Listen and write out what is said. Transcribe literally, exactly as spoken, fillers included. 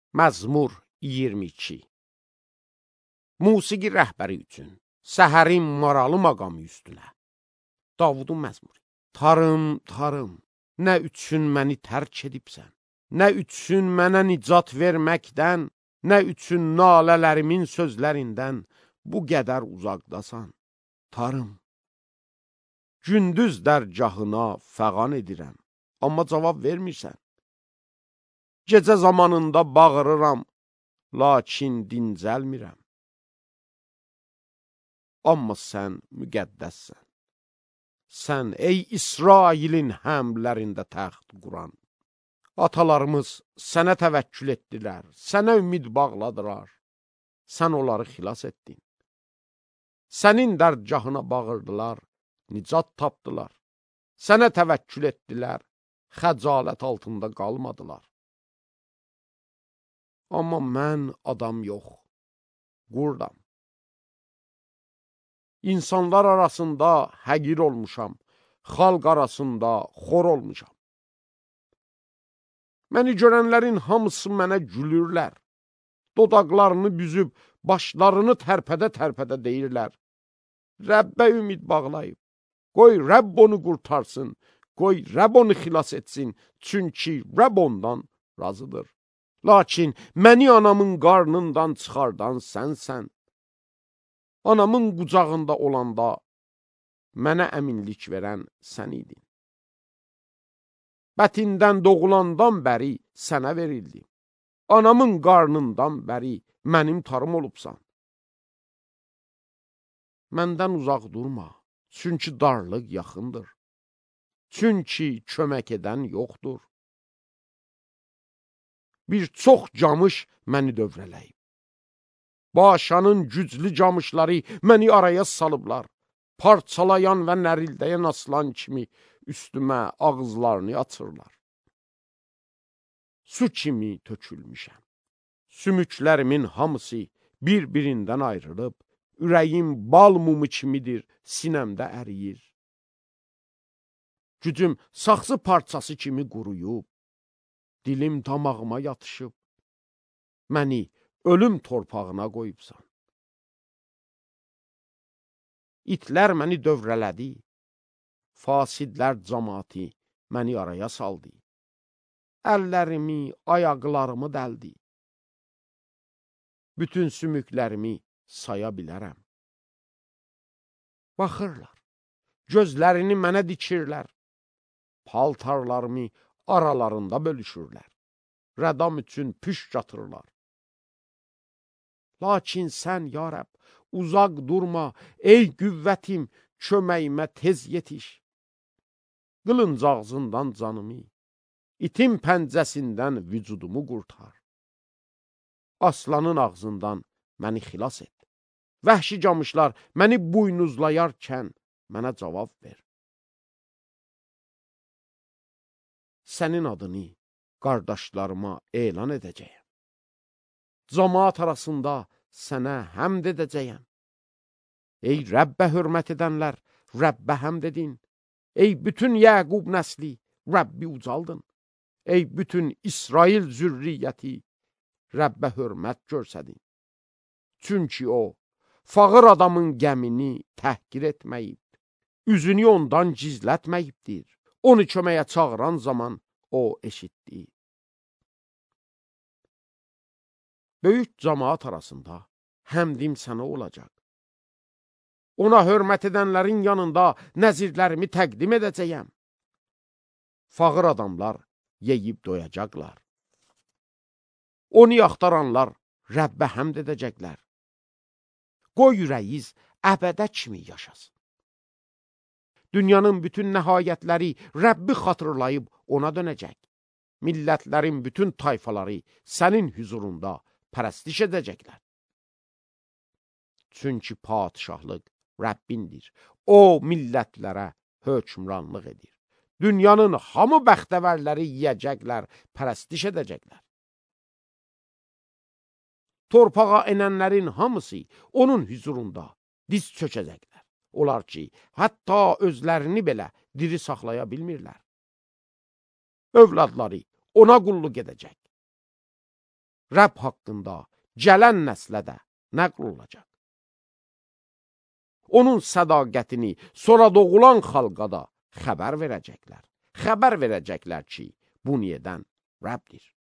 Məzmur iyirmi iki. Musiqi rəhbəri üçün səhərin maralı maqamı üstünə. Davudun məzmuru. Tarım, tarım, nə üçün məni tərk edibsən? Nə üçün mənə nicat verməkdən, nə üçün nalələrimin sözlərindən bu qədər uzaqdasan? Tarım, gündüz dərgahına fəğan edirəm, amma cavab vermirsən. Gecə zamanında bağırıram, lakin dincəlmirəm. Amma sən müqəddəssən. Sən, ey İsrailin həmlərində təxt quran. Atalarımız sənə təvəkkül etdilər, sənə ümid bağladılar. Sən onları xilas etdin. Sənin dərgahına bağırdılar, nicat tapdılar. Sənə təvəkkül etdilər, xəcalət altında qalmadılar. Amma mən adam yox, qurdam. İnsanlar arasında həqir olmuşam, xalq arasında xor olmuşam. Məni görənlərin hamısı mənə gülürlər. Dodaqlarını büzüb, başlarını tərpədə-tərpədə deyirlər. Rəbbə ümid bağlayıb, qoy Rəbb onu qurtarsın, qoy Rəbb onu xilas etsin, çünki Rəbb ondan razıdır. Lakin məni anamın qarnından çıxardan sənsən. Anamın qucağında olanda mənə əminlik verən sən idin. Bətindən doğulandan bəri sənə verildi. Anamın qarnından bəri mənim tarım olubsan. Məndən uzaq durma, çünki darlıq yaxındır. Çünki kömək edən yoxdur. Bir çox camış məni dövrələyib. Başanın güclü camışları məni araya salıblar. Parçalayan və nərildəyən aslan kimi üstümə ağızlarını açırlar. Su kimi tökülmüşəm. Sümüklərimin hamısı bir-birindən ayrılıb, ürəyim bal mumu kimidir, sinəmdə əriyir. Gücüm saxsı parçası kimi quruyub, dilim damağıma yatışıb, məni ölüm torpağına qoyubsan. İtlər məni dövrələdi, fasidlər cəmaati məni araya saldı. Əllərimi, ayaqlarımı dəldi. Bütün sümüklərimi saya bilərəm. Baxırlar, gözlərini mənə dikirlər, paltarlarımı aralarında bölüşürlər, rədam üçün püşk atırlar. Lakin sən, ya Rəbb, uzaq durma, ey qüvvətim, köməyimə tez yetiş. Qılınc ağzından canımı, itin pəncəsindən vücudumu qurtar. Aslanın ağzından məni xilas et. Vəhşi camışlar məni buynuzlayarkən mənə cavab ver. Sənin adını qardaşlarıma elan edəcəyəm. Cəmaat arasında sənə həmd edəcəyəm. Ey Rəbbə hörmət edənlər, Rəbbə həmd edin. Ey bütün Yəqub nəsli, Rəbbi ucaldın. Ey bütün İsrail zürriyyəti, Rəbbə hörmət görsədin. Çünki o, fağır adamın gəmini təhqir etməyib, üzünü ondan gizlətməyibdir. Onu köməyə çağıran zaman o eşitdi. Böyük cəmaat arasında həmdim sənə olacaq. Ona hörmət edənlərin yanında nəzirlərimi təqdim edəcəyəm. Fağır adamlar yeyib doyacaqlar. Onu axtaranlar Rəbbə həmd edəcəklər. Qoy ürəyiz əbədə kimi yaşasın. Dünyanın bütün nəhayətləri Rəbbi xatırlayıb ona dönəcək. Millətlərin bütün tayfaları sənin hüzurunda pərəstiş edəcəklər. Çünki padişahlıq Rəbbindir. O, millətlərə hökmranlıq edir. Dünyanın hamı bəxtəvərləri yiyəcəklər, pərəstiş edəcəklər. Torpağa enənlərin hamısı onun hüzurunda diz çökəcəklər. Onlar ki, hətta özlərini belə diri saxlaya bilmirlər. Övladları ona qulluq edəcək. Rəbb haqqında gələn nəslə də nəql olacaq. Onun sədaqətini sonra doğulan xalqa da xəbər verəcəklər. Xəbər verəcəklər ki, bunu edən Rəbbdir.